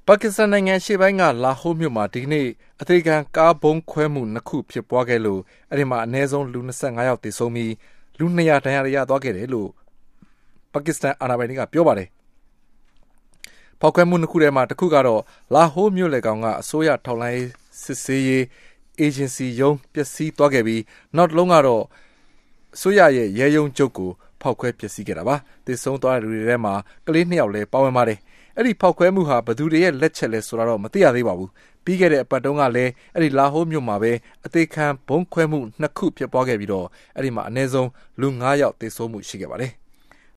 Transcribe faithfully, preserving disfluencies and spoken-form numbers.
ပါကစ္စတန်နိုင်ငံရှေ့ပိုင်းကလာဟိုးမြို့မှာဒီကနေ့အသေးခံကားဘုံခွဲမှုနှစ်ခုဖြစ်ပွားခဲ့လို့အဲ့ဒီမှာအနည်းဆုံးလူ၂၅ယောက်သေဆုံးပြီးလူ၂၀၀ဒဏ်ရာရသွားခဲ့တယ်လို့ပါကစ္စတန်အာဏာပိုင်တွေကပြောပါတယ်။ဖောက်ခွဲမှုနှစ်ခုထဲမှာတစ်ခုကတော့လာဟိုးမြို့လေကောင်ကအစိုးရထောက်လှမ်းရေးစစ်ဆေးရေးအေဂျင်စီရုံးပျက်စီးသွားခဲ့ပြီးနောက်တစ်လုံးကတော့အစိုးရရဲ့ရဲရုံးချုပ်ကိုဖောက်ခွဲပျက်စီးခဲ့တာပါ။သေဆုံးသွားတဲ့လူတွေထဲမှာကလေးနှစ်ယောက်လည်းပါဝင်ပါတယ်။အဲ့ဒီဖောက်ခွဲမှုဟာဘယ်သူတွေရဲ့လက်ချက်လဲဆိုတာတော့မသိရသေးပါဘူး။ပြီးခဲ့တဲ့အပတ်တုန်းကလည်းအဲ့ဒီလာဟိုးမြို့မှာပဲအသေးခံဘုံခွဲမှုနှစ်ခုဖြစ်ပွားခဲ့ပြီးတော့အဲ့ဒီမှာအနည်းဆုံးလူ၅ယောက်သေဆုံးမှုရှိခဲ့ပါတယ်။